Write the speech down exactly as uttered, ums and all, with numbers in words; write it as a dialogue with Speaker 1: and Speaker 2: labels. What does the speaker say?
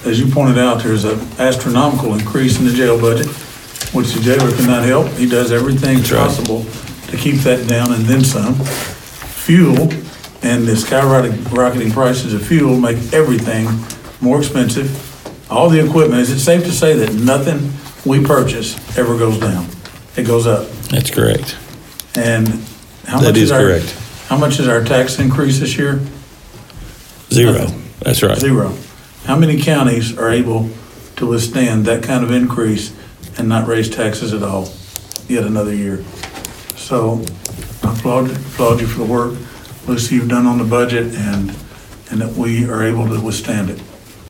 Speaker 1: as you pointed out, there's an astronomical increase in the jail budget, which the jailer cannot help. He does everything
Speaker 2: That's right.
Speaker 1: possible to keep that down and then some. Fuel and the skyrocketing rocketing prices of fuel make everything more expensive. All the equipment, is it safe to say that nothing we purchase ever goes down? It goes up.
Speaker 2: That's correct.
Speaker 1: And how
Speaker 2: That
Speaker 1: much
Speaker 2: is
Speaker 1: is our,
Speaker 2: correct.
Speaker 1: how much is our tax increase this year?
Speaker 2: Zero.
Speaker 1: Nothing.
Speaker 2: That's right.
Speaker 1: Zero. How many counties are able to withstand that kind of increase and not raise taxes at all yet another year? So I applaud, applaud you for the work, Lucy, you've done on the budget, and, and that we are able to withstand it.